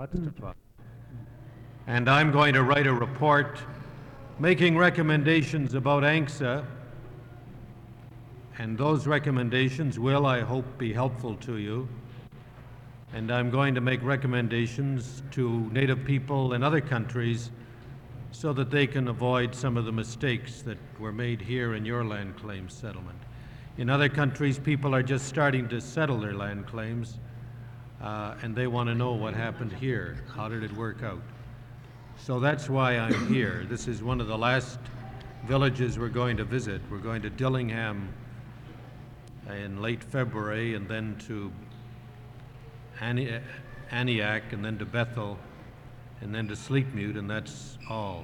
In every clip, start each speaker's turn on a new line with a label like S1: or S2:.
S1: And I'm going to write a report making recommendations about ANCSA, and those recommendations will, I hope, be helpful to you. And I'm going to make recommendations to Native people in other countries so that they can avoid some of the mistakes that were made here in your land claims settlement. In other countries, people are just starting to settle their land claims, and they want to know what happened here. How did it work out? So that's why I'm here. This is one of the last villages we're going to visit. We're going to Dillingham in late February, and then to Aniak, and then to Bethel, and then to Sleepmute, and that's all.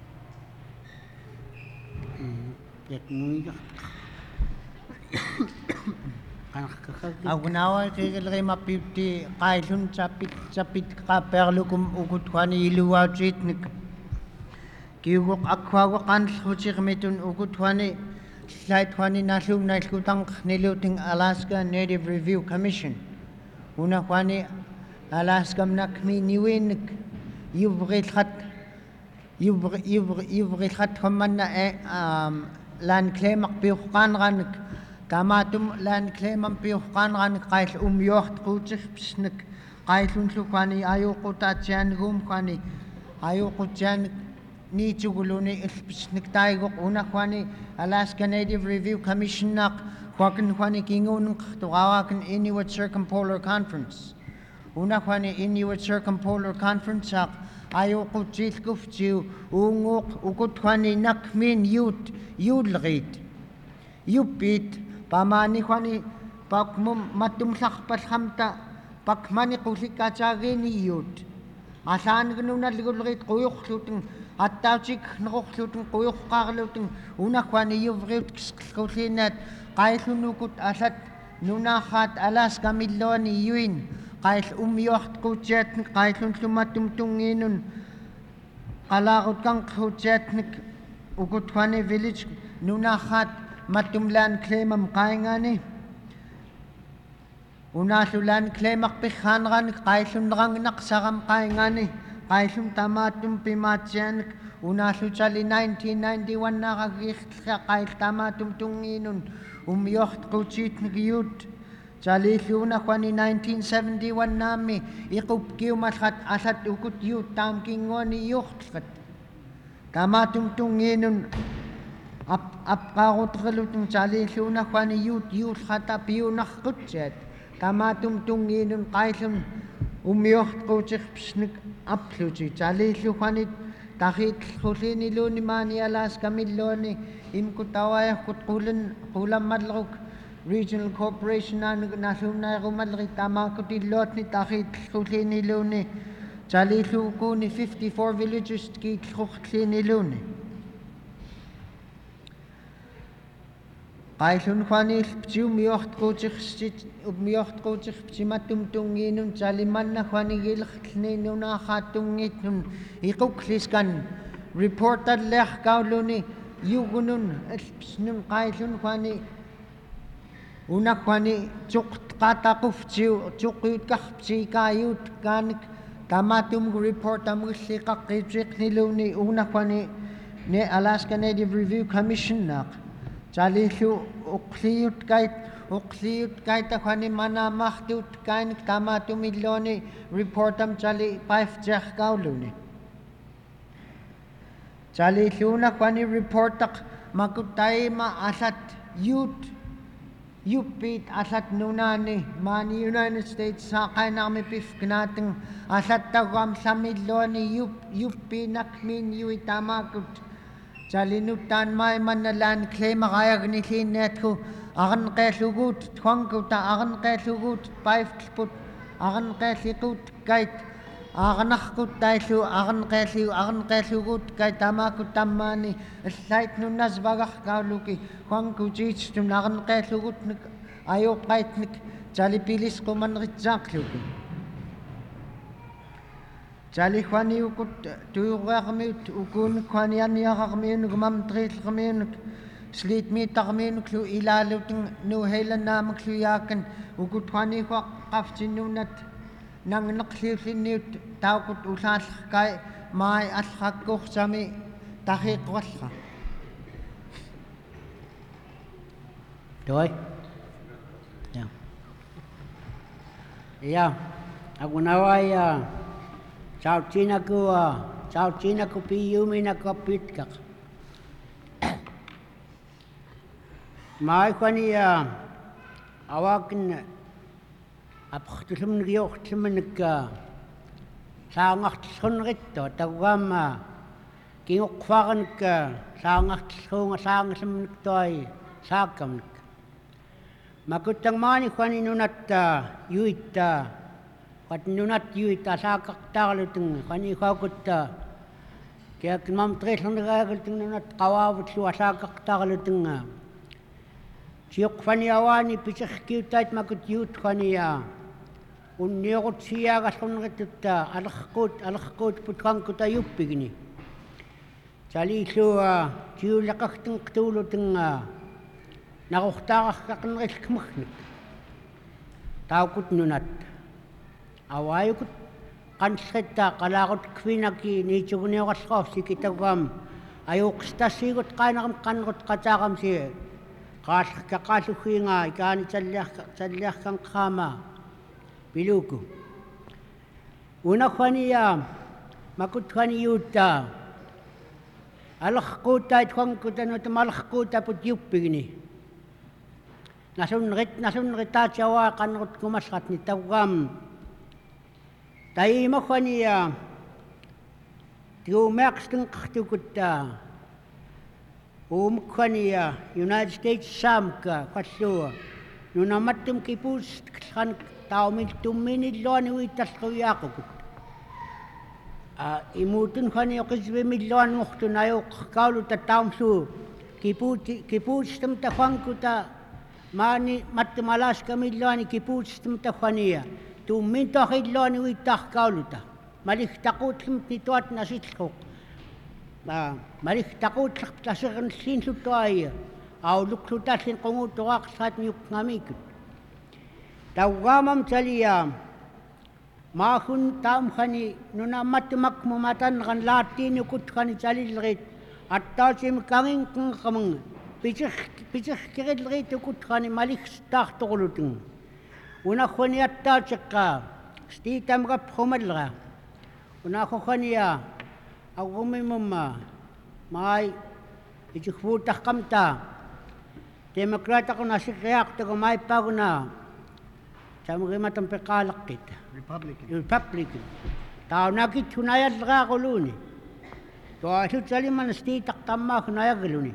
S2: Agunawa kigilri mapipti kailun chapit kaperlukum ukutwani iluwajitnik kiuguk akwago kanlhuchigmitun ukutwani slaitwani nalum nailkutang niluting Alaska Native Review Commission unakwani Alaska mnakmi niwinik yubrilhat humana land claim akpiuqanranik Tamatum land claim and Piokan Kail Yocht Kuchik Kailunklukani, Ayokuta Jan Gumkwani, Ayokujan Nichuguluni, Snik Taigo, Unakwani, Alaska Native Review Commission Nak, Kwakankwani Kingun, Tuawakan Inuit Circumpolar Conference. Unakwani Inuit Circumpolar Conference, Ayokuchilkufju, Unguk, Ukutwani Nakmin Yut, Yudlrit, Yupit. Pamani kwani pak matum sakpat hamta pak mani kusika chagini yut asan gnuna ligulrit kuyuk luting attachik nokok luting kuyuk karluting una kwani yuvrit kusinat kaisunukut asat nuna hat Alaska milloni yuin kais yocht kuchet kaisun sumatum tunginun kalagut kang kuchetnik ukutwani village nuna hat Matumlan claim am kaingani Unasulan claim akpikhanran kaisun rang naksagam kaingani kaisun tamatum pimatyan unasu chali 1991 nakagikha kail tamatum tunginun yocht kuchit ngyut chali luna kwani 1971 nami ikupkiw masat asat ukut yut tamkingoni yocht tamatum tunginun Ap karotrelutong chali luna kwani yut hata piyunah kutset tamatum tunginun kaisun yocht kuchik psnik apluchi chali kwani takit kulini luni mani Alaska milloni imkutawaya kulan madlok Regional Corporation nasunay rumadri tamakuti lot ni takit kulini luni chali kuni 54 villages ki kulini luni Kaisun kwani yocht kuchik psimatum tunginun chaliman na kwani gilkni nuna hatungit nun ikukliskan reported leh kauluni yugunun nun kaisun kwani una kwani chuk katakuf chukut kahpsi kayut kanik tamatum report amglikak kijik niluni una kwani ne Alaska Native Review Commission nak Chalihu ukliut kait akwani mana mahdut kain tamatu miloni reportam chali 5 jeh kauluni. Chalihu na kwani reportak makutai ma asat yupit asat nunani mani United States sa kay nami pifknating asat tagwam sa miloni yupi nakmin yui tamakut Chalinutan may manalan claim makayag ni Sinetko akan kesugut twangko ta akan kesugut 5 put akan kesugut kait akan nakut taisu akan kesugut kait tamakut tamani site nunas bagak kauluki twangko chich tun akan kesugut ayo kait chalipilis ko man ritjakluki Chali kwani ukut tuyuqaqmiut ukun kwani aniaqaqmiunuk mamtriillaqmiunuk slitmiittaqmiunuk lu ilalutin nuheilanaamuk lu yaakan ukut kwani qaftinunat nangneqliullinniut taukut usaallaqkai maai allaqakkuursami taqiiqqualla
S3: Rồi. Dạ. Dạ. Aku nawai chào China ku piyumi na kapit ka. Mai kwani awakin apkhtusum ngiyoqtum nika saangaqtsunritto tawam kingoqfaran ka saangaqtsunga saangasum niktoi saakam Makutang mani kwani nunat yuita kwat nunat yuita saakaqtaarlutung kwani kwakutta kaya kinmam tresandagaagaltung nunat qawavut luwa saakaqtaarlutung siuq kwani awani pisaqkiutait makut yuut kwani unniuqut siyaagasqunritutta alaqquut putqankuta yuppigini saliilu tiulaqaqtung qtuulutung naruqtaaqarqaqnerillkmernik taukut nunat awayukut qansritta qalaqut kvinaki niitsugunioralqorsi kitagam ayuqstassiigut qaanaram qannerut qataaqam si qaallaqaqaallugiinga ikaani talliarkanqaama piluku unakhwaniya makuthwani yuutta alaqquutait qankutanut malaqquutaput yuppigini nasunritaatsawa qannerut kumasqatni tawam taimakhwaniya tiumeaqstinqartukutta uumkhwaniya United States saamka qallua nunamattum kipuustikkan taumil tumminilluani uitalluiaaqukut imutun khwani qisvimilluan ngortun ayuqqauluta taumsu kipuustam takhwankuta maani mattimalaaskamilluani kipuustam takhwaniya tummin toqilluani uittarkauluta malihtaquutlumt nituat nasillruq malihtaquutlerp tasernerliinluttuaia auluqlutallin qunguuttoraaqsraat niuqqngamikut tawamam talia maahun taamkhani nunammattumakmu matanran laattiinukutkhani talillerit attaatim kangingqamung piserkirillrit ukutkhani malikhstaartoqulutung unakhwani attaatiqqa stiitamrapprumallra unakhwaniya agumimumma mai ichukvuutaqqamta demokraataquna sirriaaqtagu maipaguna tamrimatam peqaalaqqit Republican taunakit hunayallraaquluni toasut saliman stiitaqtammaa hunayagluni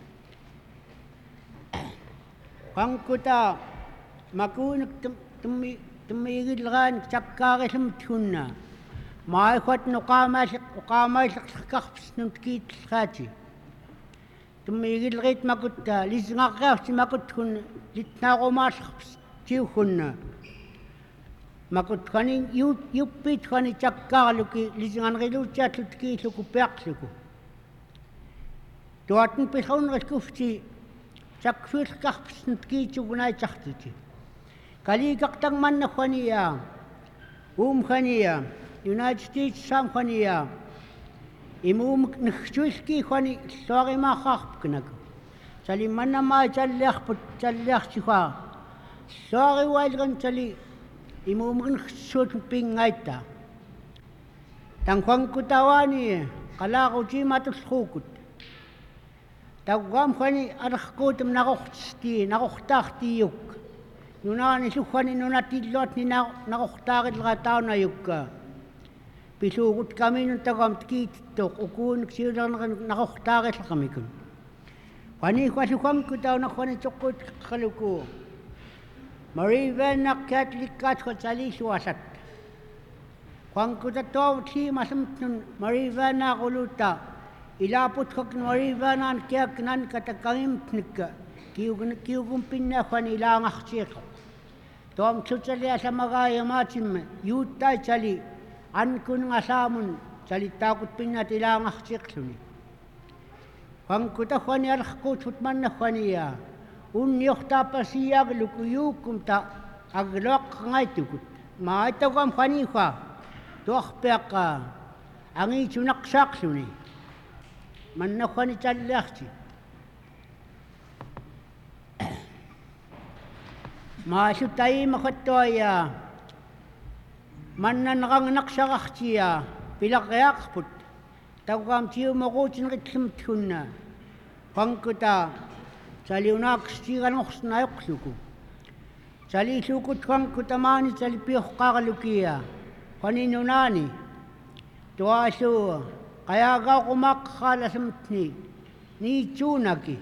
S3: qankuta makuunik tummiigilraan sakkaarislumt hunna maaihwat uqaamaillerkarpsnut kiitllraati tummiigilrit makutta lisngarriarsi makut hun litnaarumaallerps tiuhunna makutkhani yuppitkhani sakkaarluki lisinganriluutiallut kiilluku peaqluku tuatn pilhunriskufti sakfiilkarpsnut kiitsugunaitsartuti kaliikaqtangmannakhwaniya uumkhaniya United States saamkhwaniya imuumik nigsuilkiikhwani lluarimaaqaarpknaku salimmannamaa talliartsikhua lluariuailgan tali imuumik pinngaitta tangkhwankutawani qalaaqutimatullruukut tawwaamkhwani alerquutum naruqtaartiiyuk nunaani llukhwani nunatilluatni naruqtaarillra taunayukka piluugut kaminun tagamt kiitittoq ukuunik siulernerin naruqtaarillaqamikun khwani llukhwankutaunaqkhwani toqquutqaluku Marivenaq Catholic salilluasat khwankuta toovutliimasamtnun Marivenaquluta ilaaputkak Marivenaan kiaknan katakangimtnikka kiugumpinnakhwani ilaangartiiqo toomtsutaliasamagaayamaatimma yuuttai tali ankunungasaamun talittaakut pinnat ilaangartiiqluni khwankuta khwani alerquutfut mannakhwaniya unniortaapasiagluku yuukkumta agloaqqangaitukut maitagam khanifa tokhpeka angi chunak saksuni manna khani challachti maasu tayi makhattoya manna nangnak sarakhtiya pilaqyaqput tawam tiu magutin ritlimtunna pangkuta saliunak stiganokснайqluku sali lukut pangkuta mani sali piqaqalukia qaninunani tuasu kaya ga kumakhalasmtni ni chunaki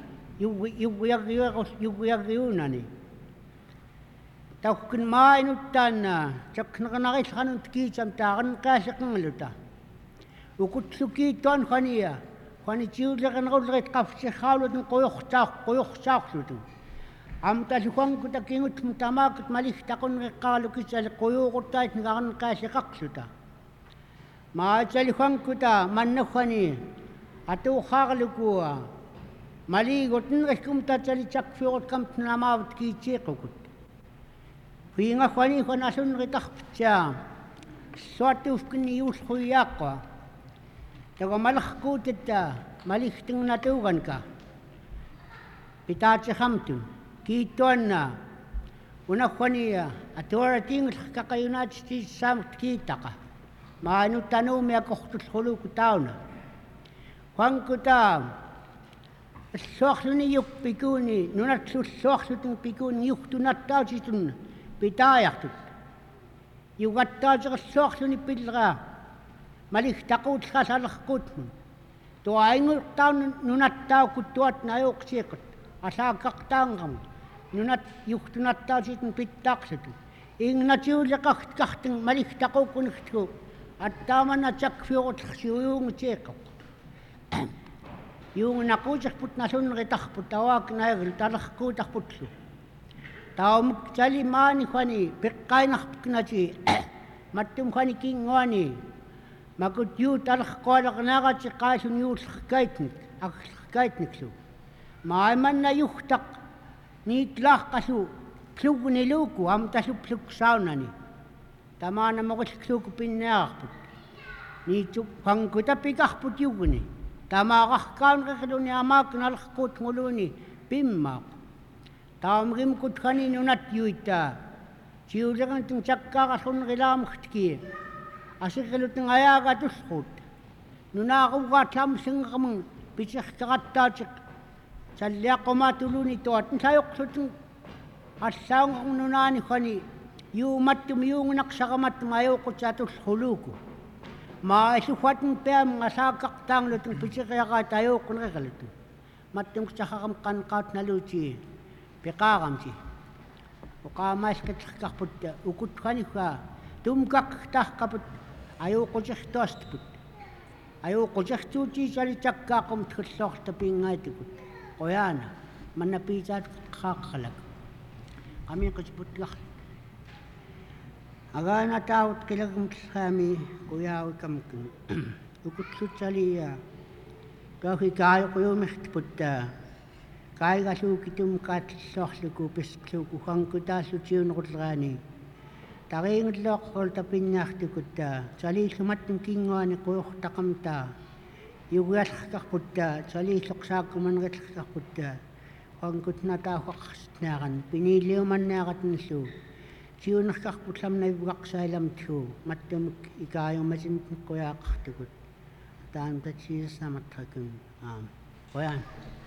S3: yugyunani tawkin mainuttanna chaknaqanaqilhanut kicham taqan qasiqngaluta ukutsuki ton khania khani chiulegan gulret qafsi khawlut qoyoqsaaqlutu amta lukang kutakingut mutamakut malih takun qaqalukisal qoyoqurtait ngagan qasiqaqluta maachal khangkuta manna khani atu khaqlukua mali gotun kumta chali chakfiot kamtna maut ki chequkut Huinga khani khana sun ritaqpcha suatu kini uskhuyaqwa tago malkhkutita malihting natugan ka pitache khamtu kitonna una khania atora ting kakayunat sti sam kitaka maanu tanu me akohtul khulu kutauna khangkuta sokhni yuk pikuni nunat sokhsutung pikuni yuktunat tautitun pitayaqtut yugattaajaq sokhni pilra malih taqut khasalqutmun to aingu taun nunat tau kutuat nayok siqut asaqaqtangam nunat yuktunat tautitun pittaqsutu ingnachiuleqaqtqarting malih taqukuniqtu attamana chakfiot khsiung cheqaq yung nakuchakput nasun ritaqput tawak naigl talaqkutaqputlu taum chali mani khani piqqainaqpuknachi mattum khani kingwani makut yu talaqqolaqnaqa chiqasun yulqaitniklu maamanna yuhtaq niitlaqasu plugniluku amtasu plugsaunani tamana moqilluku pinnaaqput niitu pangkuta pikaqput yugni tamaqaqkaan qeqluni amaaqnalqkut nguluni pimmaq taamrim kut khani nunat yuita chiulegan tung chakkaqasun qilaamqtki asiqilutng ayaga tusqut nunaquga tlamsinqamung pichiqqaqattaatiq salliaqqumatuluni tuatn sayuqsutun assaunqung nunani khani yuumattum yuungnaqsaqamattum ayuqutsatusquluku maasufatn peam ngasaqaqtaanglutun pichiqiaqaat ayuqqunqeqalutu mattum qachaqam qanqaatnaluuti piqaagamti uqaamaasqitqarput ukutqanikha tumkaqtaqaput ayuqutiqtoastput ayuqutiqtuuti salitakkaaqum tkhulloortapingaitikut qoyana mannapiitaat qaaqalak qamiqitputlar agana taut kilagumtlami kuyaawkamkun ukutlutsaliya kahikaayo kuyumiqtputta kaigasuukitum kaatlorluku pisluku hankutaalutiunerulraani tariingilloqqoltapinnaartukutta saliillumattum kinguani quyortaqamta yugiallarkarputta saliilloqsaakkumanerillarkarputta hankutnataaqaqsnaaran piniiliumannaaqatnillu siunerkarpullamnaivugaqsailamtlu mattumuk ikaayumasimtun quyaaqartukut taantatsiissamatrakun qoyan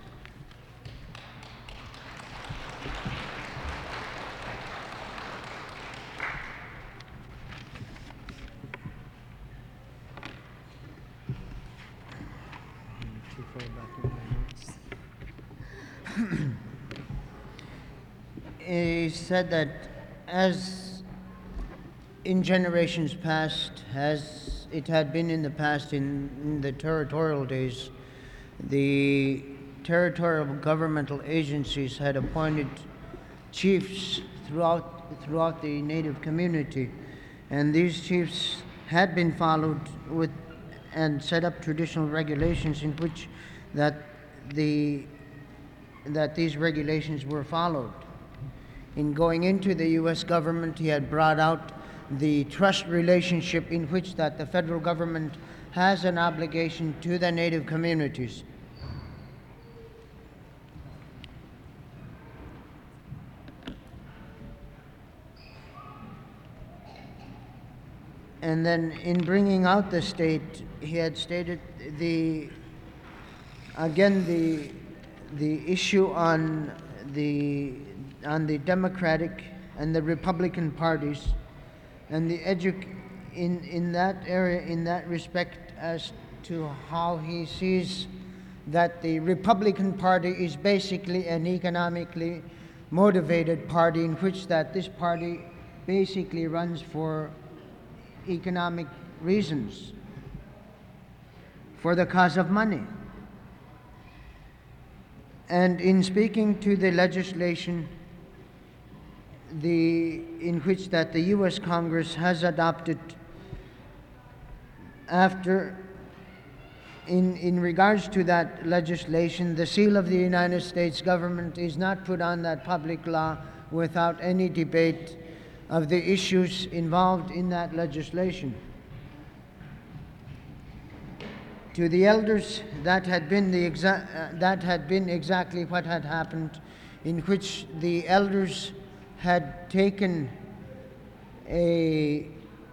S2: He said that as in generations past, as it had been in the past in the territorial days, the territorial governmental agencies had appointed chiefs throughout the native community, and these chiefs had been followed with and set up traditional regulations in which that these regulations were followed. In going into the U.S. government, he had brought out the trust relationship in which that the federal government has an obligation to the Native communities. And then in bringing out the state, he had stated the issue on the Democratic and the Republican parties, and in that area, in that respect, as to how he sees that the Republican Party is basically an economically motivated party, in which that this party basically runs for economic reasons, for the cause of money. And in speaking to the legislation in which that the U.S. Congress has adopted in regards to that legislation, the seal of the United States government is not put on that public law without any debate of the issues involved in that legislation. To the elders, that had been exactly what had happened, in which the elders had taken a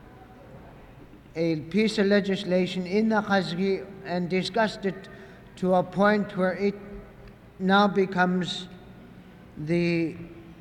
S2: piece of legislation in the Khazgi and discussed it to a point where it now becomes the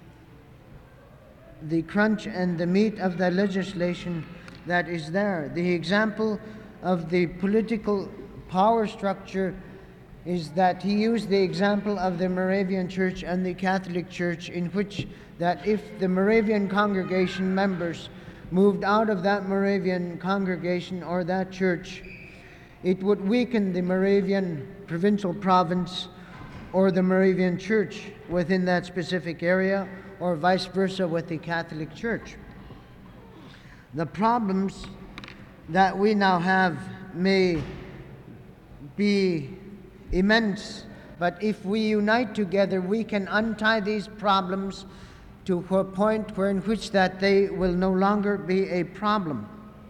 S2: crunch and the meat of the legislation that is there. The example of the political power structure is that he used the example of the Moravian Church and the Catholic Church, in which that if the Moravian congregation members moved out of that Moravian congregation or that church, it would weaken the Moravian provincial province or the Moravian Church within that specific area, or vice versa with the Catholic Church. The problems that we now have may be immense, but if we unite together, we can untie these problems to a point where in which that they will no longer be a problem.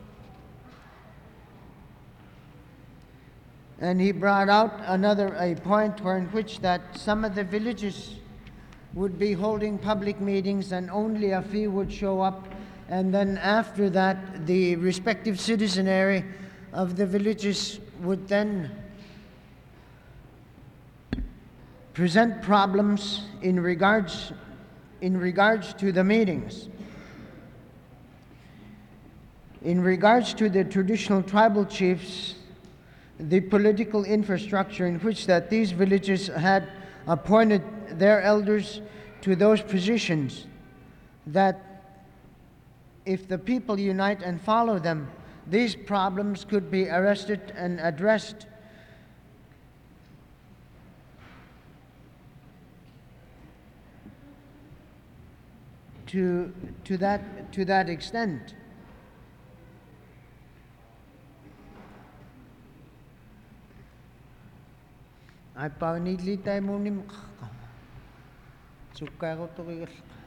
S2: And he brought out a point where in which that some of the villages would be holding public meetings and only a few would show up, and then after that the respective citizenry of the villages would then present problems in regards to the meetings. In regards to the traditional tribal chiefs, the political infrastructure in which that these villages had appointed their elders to those positions, that if the people unite and follow them, these problems could be arrested and addressed. To that extent. Ay paunili tayo muni makaka. Sukay ko to kaya.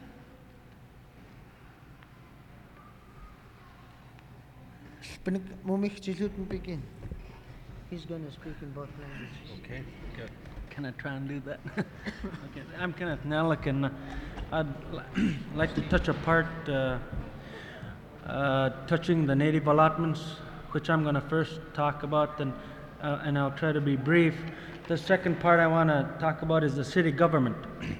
S2: Pinig mumik chilut mo begin. He's going to speak in both languages.
S4: Okay, good. Can I try and do that? Okay, I'm Kenneth Nellick, and I'd like to touch a part touching the native allotments, which I'm going to first talk about, and I'll try to be brief. The second part I want to talk about is the city government.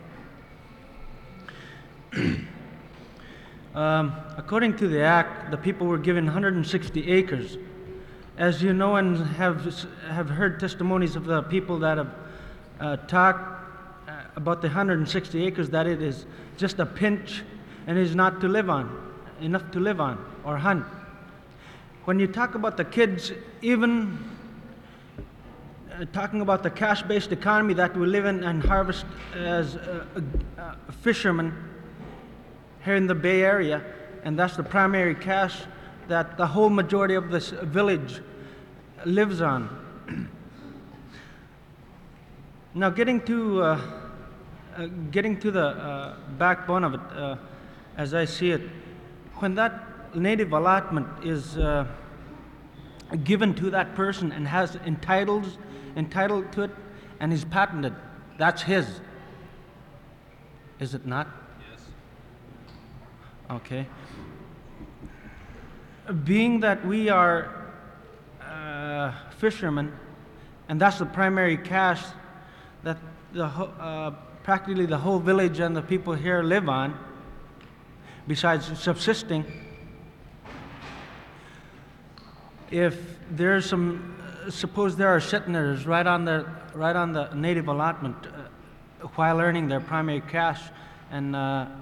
S4: According to the Act, the people were given 160 acres. As you know and have heard testimonies of the people that have talked about the 160 acres, that it is just a pinch and is not to live on, enough to live on or hunt. When you talk about the kids, even talking about the cash-based economy that we live in and harvest as fishermen here in the Bay Area, and that's the primary cash that the whole majority of this village lives on. Now, getting to the backbone of it, as I see it, when that native allotment is given to that person and has entitled to it and is patented, that's his. Is it not?
S1: Yes.
S4: Okay. Being that we are fishermen, and that's the primary cash that practically the whole village and the people here live on, besides subsisting. If there's suppose there are settlers right on the native allotment while earning their primary cash, and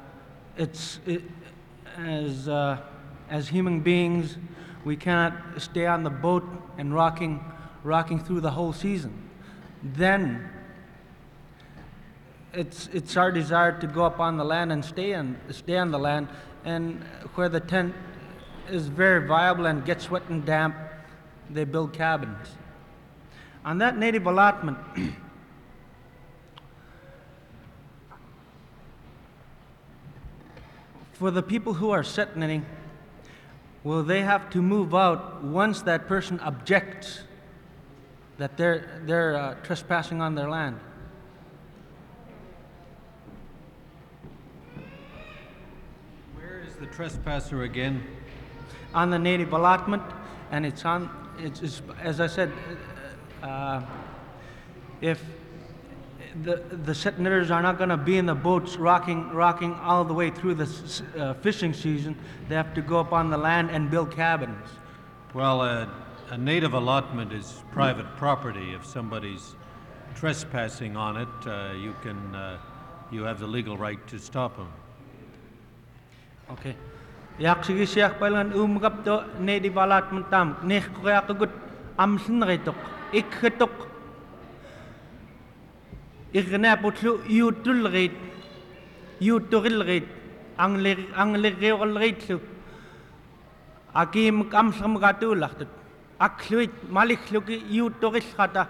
S4: as human beings, we cannot stay on the boat and rocking through the whole season. Then it's our desire to go up on the land and stay on the land, and where the tent is very viable and gets wet and damp, they build cabins. On that native allotment, for the people who are settling, will they have to move out once that person objects that they're trespassing on their land?
S1: Where is the trespasser again?
S4: On the native allotment, and it's as I said, if the settlers are not going to be in the boats rocking all the way through the fishing season, they have to go up on the land and build cabins.
S1: Well, a native allotment is private property. If somebody's trespassing on it, you have the legal right to stop them.
S4: Okay. Yak sige siya palang umgap to native allotment tam nek kaya kagut amsin retok ikhetok igna putlu yutul rate ang legal rate lu akim kamsam gatulach akluit malikluki yutoril kata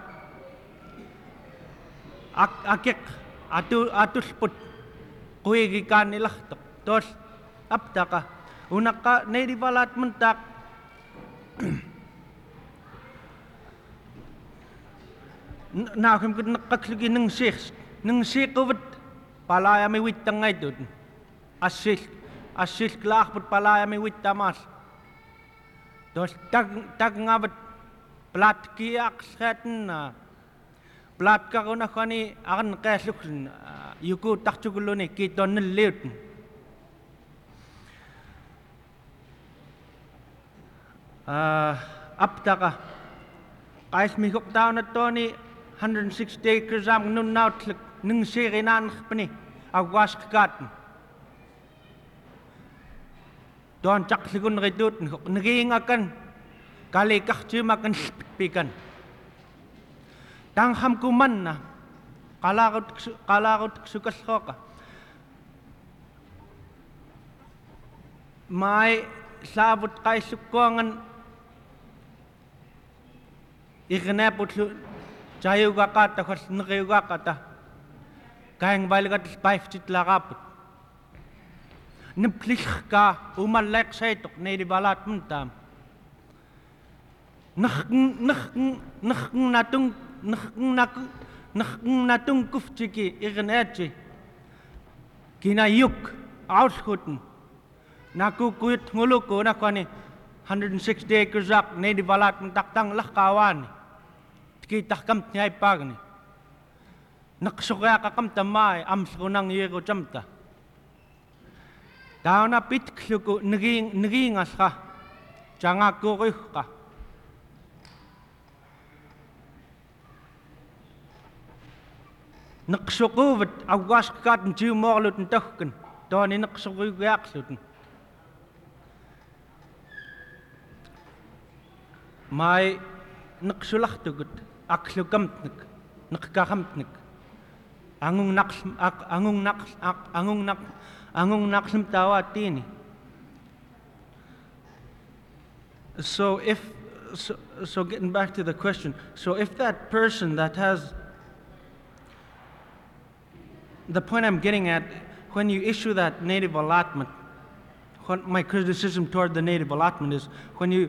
S4: akek atusput kuigi kanilachtok tos aptaka unaka native allotment tak na kem nakaklugi ng six palaya mi wit tangay dun asil klak put palaya mi wit tamas dos tag ngabat plat kiak skaten na plat ka kuna kani akan kasluk yuku takchugulone kiton leut aptaka kais mikok tao na to ni 160 acres am nun naut nung sirinan pani agwas kakat don chak sigun redut naging akan kali kakchimakan pikan tang ham kuman na kalakot sukas ka may sabot kay sukuangan ignapot chayuga kata khas nagayuga kata kayang balikat 5 titlakapot niplik ka umalek sa itok native allotment tam natung kufchiki ignachi kinayuk outskuten nakukuyut nguluko na kwani 160 acres ak native allotment taktang lakawan kita kam nyai pagni naksukya ka kam tamay amsko nang yego chamta daw na pitkluko naging aska changa ko ka naksukuvat agwas kat nju morlut ntokken to ni naksukyak suten may naksulak tugut aklukamtnik nakkakamtnik angong naksum tawatini. So getting back to the question, so if that person that has the point I'm getting at, when you issue that native allotment, what my criticism toward the native allotment is when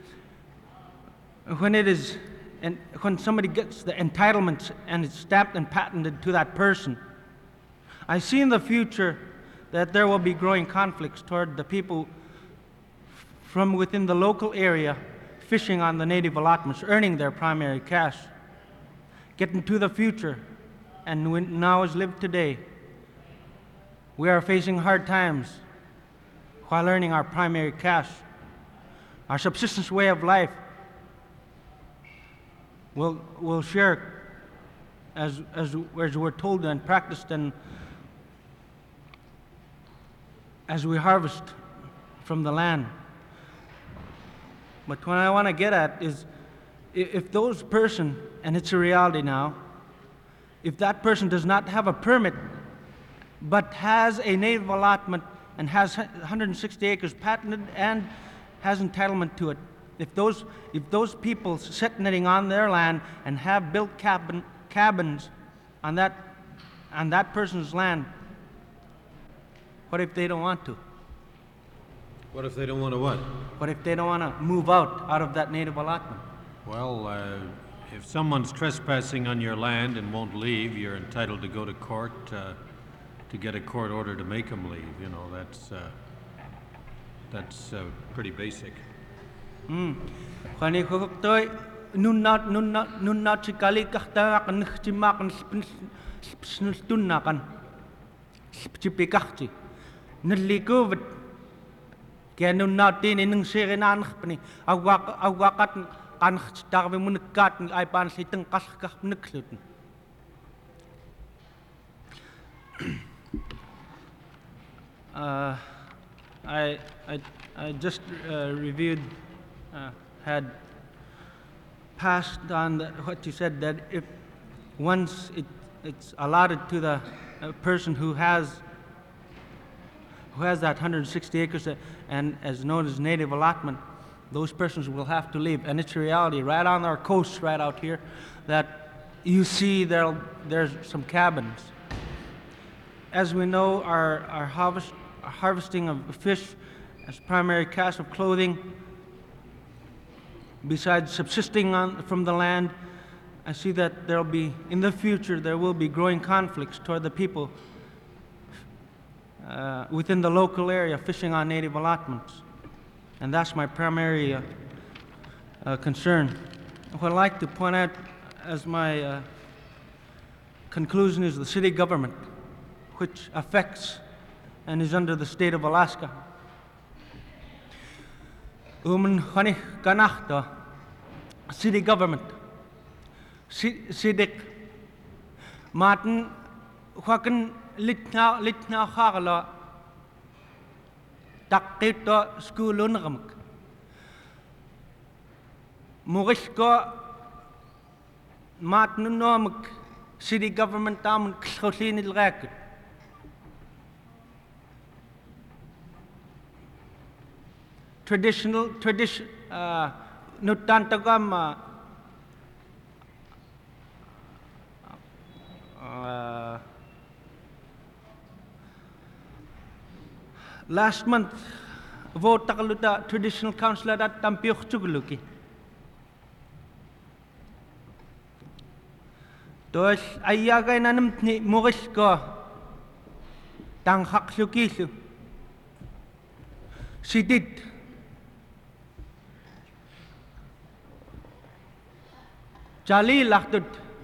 S4: somebody gets the entitlements and it's stamped and patented to that person. I see in the future that there will be growing conflicts toward the people from within the local area fishing on the native allotments, earning their primary cash. Getting to the future, and now as lived today, we are facing hard times while earning our primary cash. Our subsistence way of life will share as we're told and practiced, and as we harvest from the land. But what I want to get at is, if those person, and it's a reality now, if that person does not have a permit, but has a native allotment and has 160 acres patented and has entitlement to it, if those people set netting on their land and have built cabins on that person's land, what if they don't want to?
S1: What if they don't want to what?
S4: What if they don't want to move out of that native allotment?
S1: Well, if someone's trespassing on your land and won't leave, you're entitled to go to court to get a court order to make them leave. You know, that's pretty basic.
S4: Khani khok toy nun not chikali kahta kan chima kan snustun kan chipikachti nalikovet kaya nun natin inang sirenan khpni awakat kan khtarve munkat ay pan sitang kaskah nuksluten. I just reviewed, had passed on what you said, that if once it's allotted to the person who has that 160 acres and as known as native allotment, those persons will have to leave. And it's a reality right on our coast right out here that you see there's some cabins. As we know, our harvesting of fish as primary cash of clothing, besides subsisting from the land, I see that in the future, there will be growing conflicts toward the people within the local area fishing on native allotments. And that's my primary concern. What I'd like to point out as my conclusion is the city government, which affects and is under the state of Alaska. City government, Sidik, Martin, Hakan Litna Harala, Takito School Unramak, Morisko, Martin Normak, city government Tam Xosin il Racket. Tradition, Nutantagam, last month, vote takaluta traditional councillor at Tampiok Chuguluki. Toes ayagay nanam ni Moris ko tanghak sukisu. She did. Jali lachtut.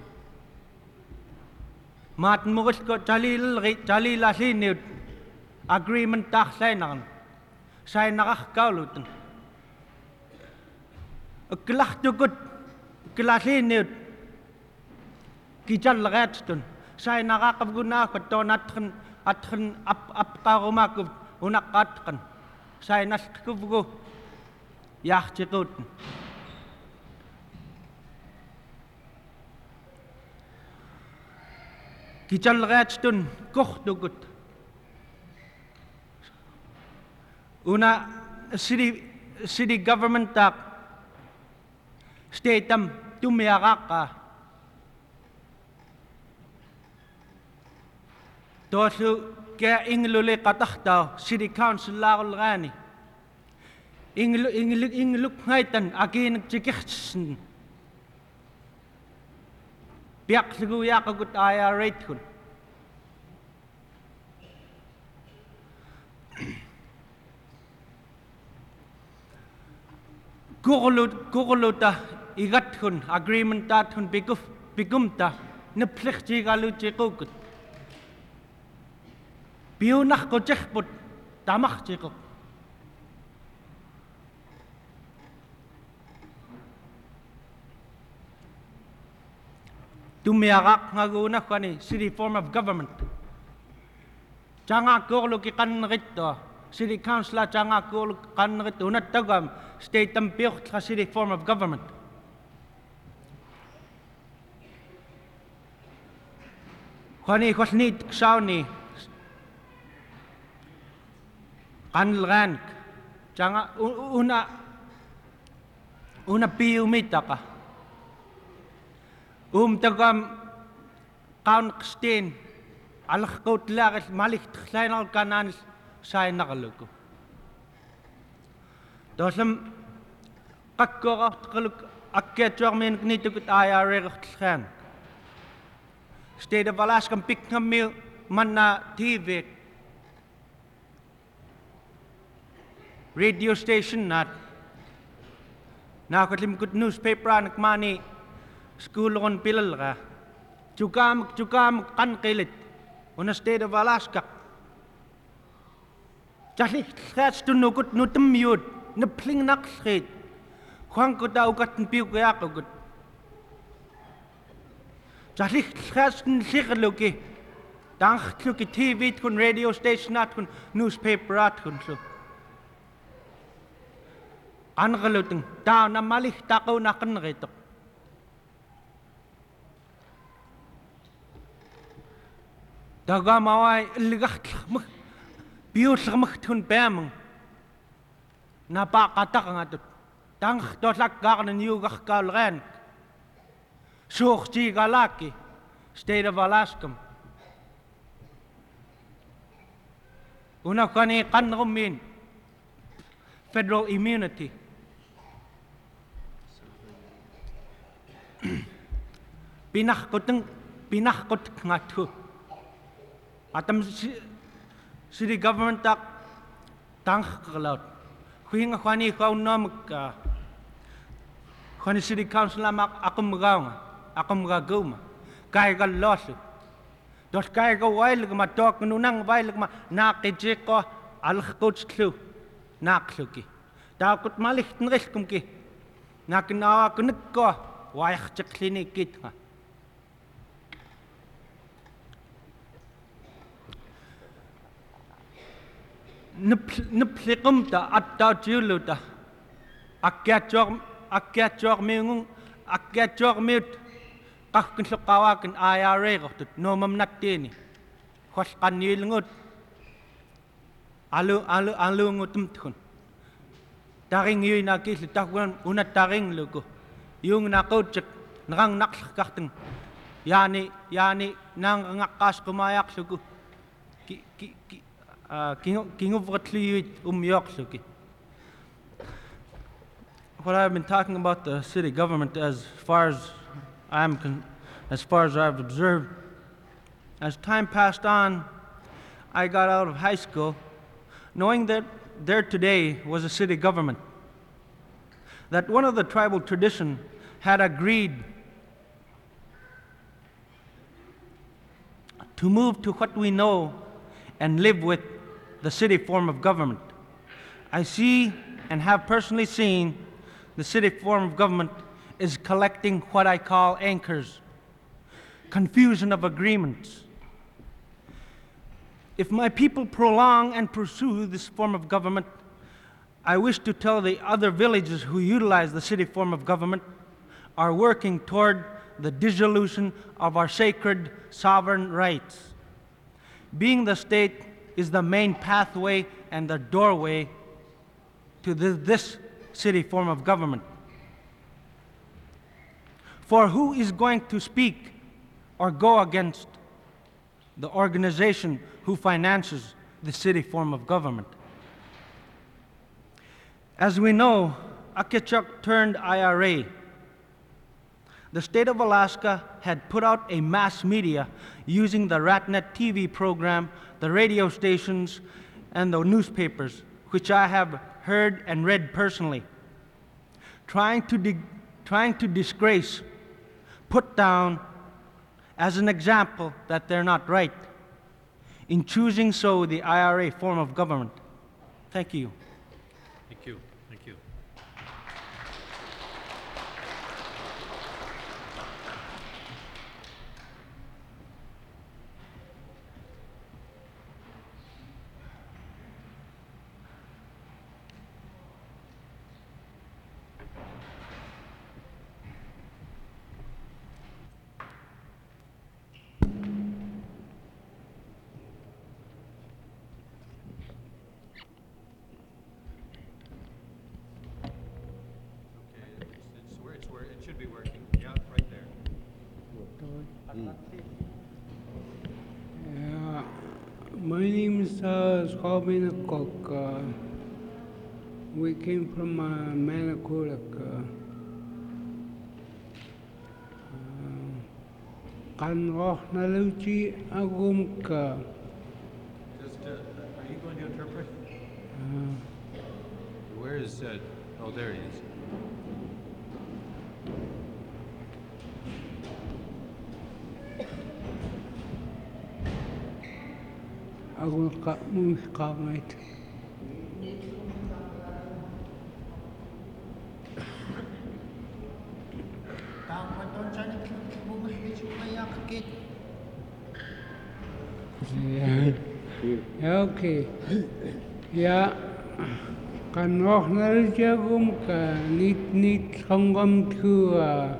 S4: Martin Moris ko jali lasinid. Agreement tak sayang. Saya nakak kaulutan. Kelah tukut kelasinid. Kijal ratstun. Saya nakakabguna ko to natkan ap karumakub unakatkan. Saya naskubgo yachtikuten. Kijal ratstun kochtugut. Una city government tak state am tumiaraka. Tosu kaya ingluli katahtaw, City Council lakol gani. Ingluk ngaitan, akin nagtsikiksin. Biyak siguya kagut IRA kun. Guguluta igat kun, agreement tat kun bigumta, neplichti galuti kugut. Biunach ko jekput, tamach jekuk. Tumiarak ngaguna kani city form of government. Janga kurlu ki kanrito, city council janga kurlu kanrito, unat tagam state tampiyok ka city form of government. Kani kwasnit ksauni, kanlrank, janga una piumita ka. Tagam kaun kstin alakot lagel malik tleinal kanan sai nagaluko. Dosam kakkora tkaluk akketjor men knitukut IRA tlchen. State of Alaska piknam mil manna TV radio station nat nakatlim kut newspaper anak mani school on pilal ka jukam kan kilit on the state of Alaska jahli khats tu nukut nutum yud nepling nak khit khwang ko da ukat piu ka yakut jahli khats nsikhluki dang khluki TV kun radio station at kun newspaper at kun so angalutung ta na malih takaw na kan ritok. Daga mawai ligach bius mak tun bam na pa katak ngatut tang dotlak garnen yu gach kalren such ji galaki state of Alaska una kani kan rumin federal immunity pinakot ngatu atam city government tak tang kalaut huing khani nom ka khani city council mak akum gaguma kai gal losu dos kai go wail ma tok nunang wail ma nakije ko al khot khlu nakluki ta kut malik nril kumki naknawa kunik ko waih chiklinik kit ha nuplikum ta atta juluta akyatjor mingung akyatjor mit kakkin sukawakin IRA gohtut nomam nattini khos kanilngut alu ngutum tkun taring yu na kis takwan unat taring lugo yung nakauchik nang nakkarteng yani nang ngakas kumayak sugu What I've been talking about the city government as far as I've observed, as time passed on, I got out of high school knowing that there today was a city government, that one of the tribal tradition had agreed to move to what we know and live with the city form of government. I see and have personally seen the city form of government is collecting what I call anchors, confusion of agreements. If my people prolong and pursue this form of government, I wish to tell the other villages who utilize the city form of government are working toward the dissolution of our sacred sovereign rights. Being the state is the main pathway and the doorway to this city form of government. For who is going to speak or go against the organization who finances the city form of government. As we know, Akichuk turned IRA. The state of Alaska had put out a mass media using the RatNet TV program, the radio stations, and the newspapers, which I have heard and read personally, trying to disgrace, put down as an example that they're not right in choosing so the IRA form of government. Thank you.
S1: Thank you. Thank you. It should be working. Yeah, right there.
S5: My name is Scobin Cook. We came from Manakulak. Kanroch Naluchi Agumka.
S1: Just, are you going to interpret? Where is, oh, there he is.
S5: Agumka Mukamite. Okay. Yeah. Kanroch Naluchi Agumka. Nit Hongam Tua.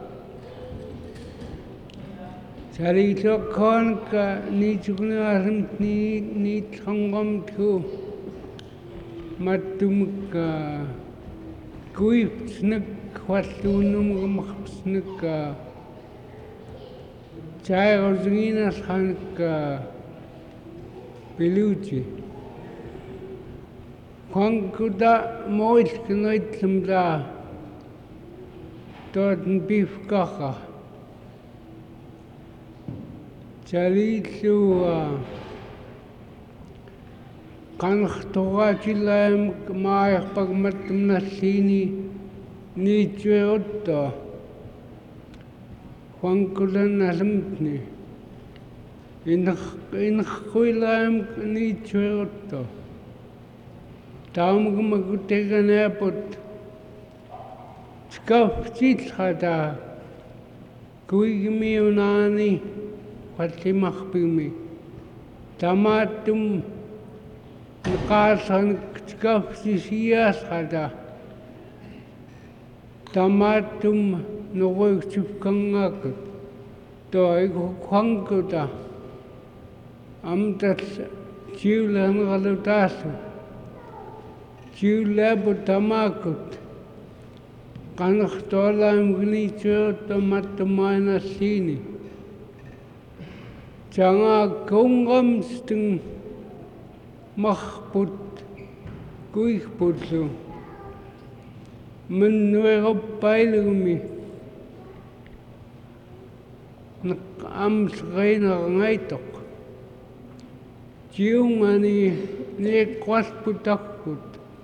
S5: Sarito Konka Nichugnarim ni Tongom tu Matumka Guip Snick Quatunum Snicka Chayozina Hanka Piluchi Konkuda Moist Knoitumda Totten Beef Kacha Chalitu Kanchtoachilam Maya Pagmatum Nasini Nichuotto Juankulan Asmtni in Huilam Nichuotto Taumagutagan Airport Scuff Chithata Kuigmi Unani Fatimah Pimi Tamatum Nakasan Skafsisias Hada Tamatum Noy Chipkangak Doi Huankuta Amtas Chiulan Galutasu Chiulabu Tamakut Kanachtolam Gnicho Tomatumana Sini Changa Kungam Sting Machput Guichputlu Menwego Pailumi Am Sreina Ngaitok Chiumani Ne Quasputakut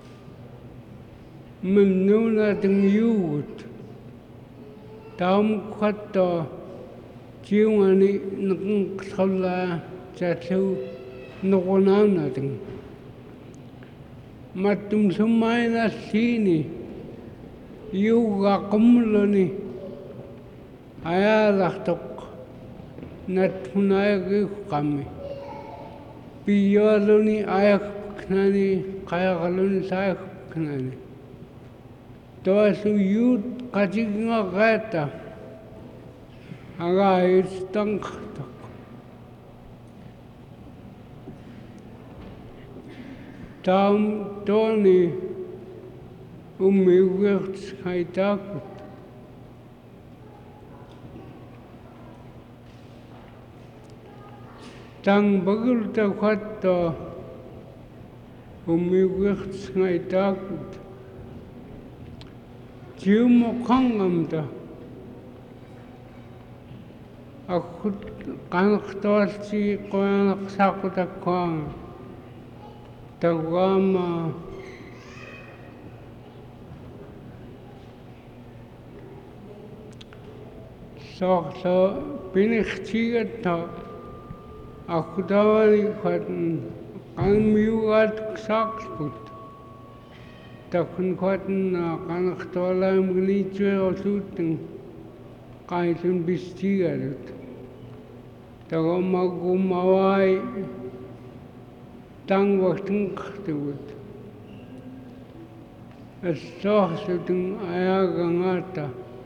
S5: Menuna Ting Yugut Taum Quato Chiumani Nsola Chatu Nogonanating Matum Sumaina Sini Yuga Kumloni Ayalachtok Natunayag Kami Piyaloni Ayak Knani Kayakaloni Sayak Knani Toasu Yud Kajinga Gata Aga Istanktok Tam Tony Umiwert Haitakut Tang bagul ta khatta umiwichts ngai takut. Jiu mo khangam ta. Akut kanaktor si koyanak sakuta kwang. Tagwama so pinichtigat ta. Akudawali khatan kan miugat saksput. Takun khatan kanaktola mglichwe osuteng kaitun bistigalut. Tagamagumawai tang wakteng khtewut. As-sohsuteng ayagangata.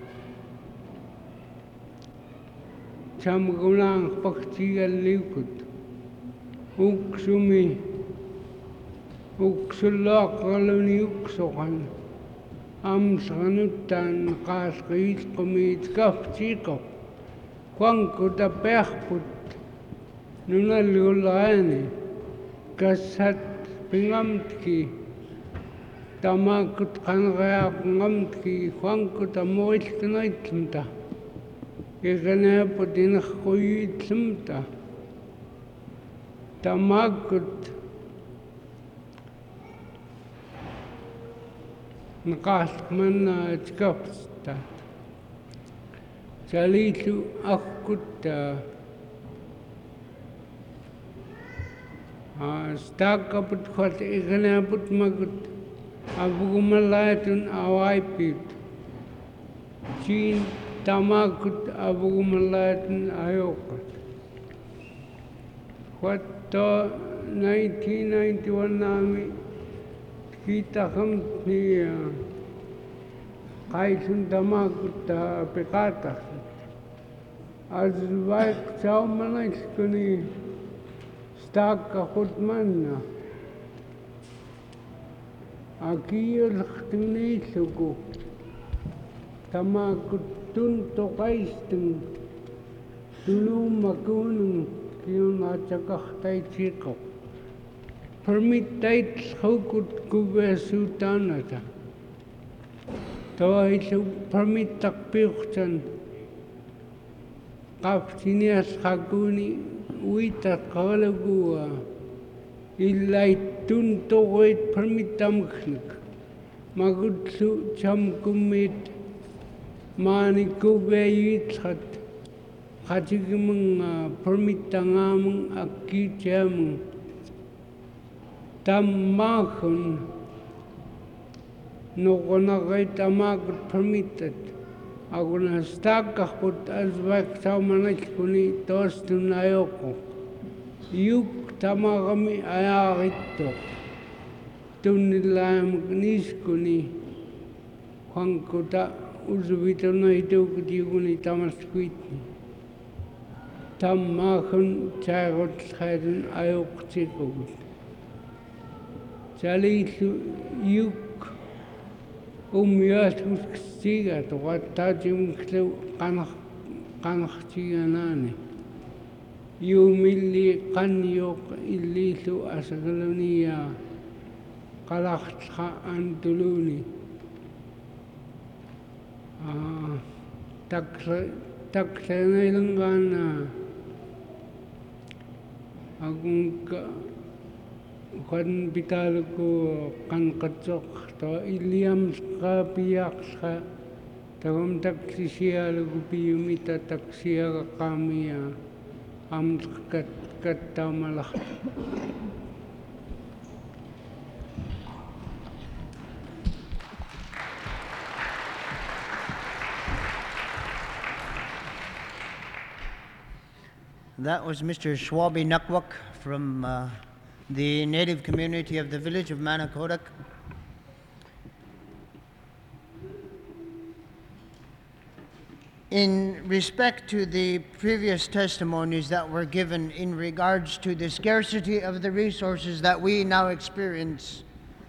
S5: Chamgulang paktigal likut. Uksumi. Uksulak kaluni uksokan. Amsanutan kaskait kumit kafchikop. Kwangkuta pehput. Nunalulani. Kasat pingamtki. Tamakut kangayak ngamtki. Kwangkuta moiltnaitlmta. Ikane putin khuyitmta. Tamakut nakasman tskapsta. Chalitu akutta stakaput khot ikane put magut abugumalayatun awaipit. Chin tamakut abugumalayatun ayokat. Khatta 1991 nami kita kami kaitun tamakut pekata. Azwaik saumanais kuni stakka khutmanna. Akiyul khtingni suku tamakut tun tokaisteng tulu makunung kiyun achakahtai chikok. Permitait hukut kube sutanata. Tawa itu permitak piukchan. Kapsinias hakuni uitat kalagua. Illai tun tokoit permitam khnik. Magutsu cham kumit. Mani kube yithat. Kachigimang permitangamang akichamang. Tamakun nokonakay tamakut permitted. Ako na stakakut azwak saumanach kuni tos tunayoko. Yuk tamakami ayakito. Tunilayam knis kuni. Kwangkuta uzubito na ito kuti kuni tamaskuitni. Tamakun chayakot khaydun ayok chikokut. Chalitu yuk umiyat uskiga to watajum klu kanakchiga nani. Yumili kanyok ilitu asagalonia kalakcha antuluni. Taksanailangan agung kan bital ko kan katsok to iliam ska piyak ska tawam taksisiya lagu piyumita taksiya kami am kat tamalah.
S2: That was Mr. Schwabi Nakwak from the native community of the village of Manakodak. In respect to the previous testimonies that were given in regards to the scarcity of the resources that we now experience,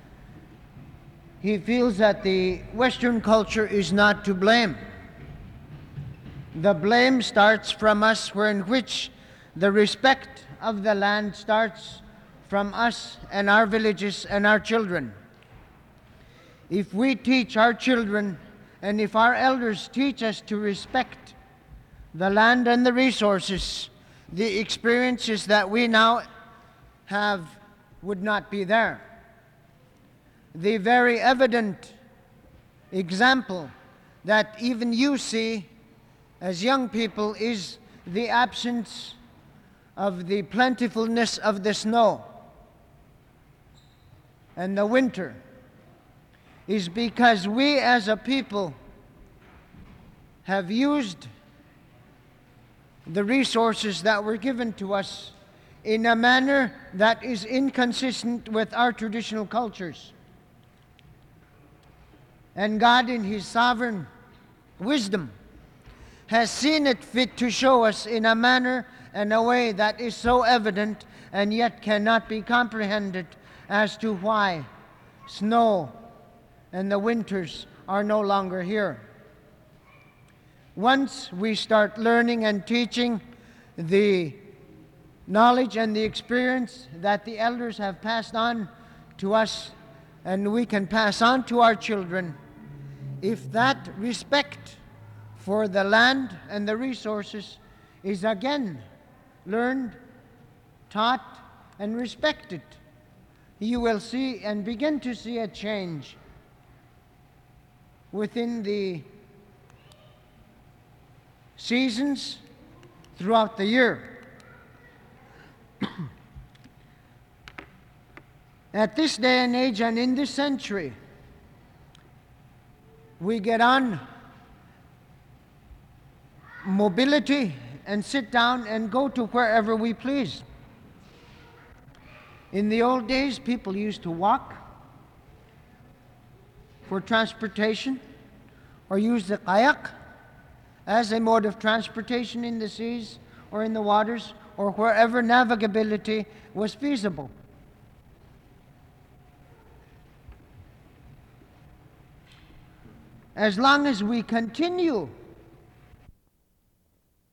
S2: he feels that the Western culture is not to blame. The blame starts from us, where in which the respect of the land starts from us and our villages and our children. If we teach our children, and if our elders teach us to respect the land and the resources, the experiences that we now have would not be there. The very evident example that even you see as young people is the absence of the plentifulness of the snow and the winter, is because we as a people have used the resources that were given to us in a manner that is inconsistent with our traditional cultures. And God, in His sovereign wisdom, has seen it fit to show us in a manner and a way that is so evident and yet cannot be comprehended as to why snow and the winters are no longer here. Once we start learning and teaching the knowledge and the experience that the elders have passed on to us, and we can pass on to our children, if that respect for the land and the resources is again learned, taught, and respected, you will see and begin to see a change within the seasons throughout the year. At this day and age and in this century, we get on mobility and sit down and go to wherever we please. In the old days, people used to walk for transportation or use the kayak as a mode of transportation in the seas or in the waters or wherever navigability was feasible. As long as we continue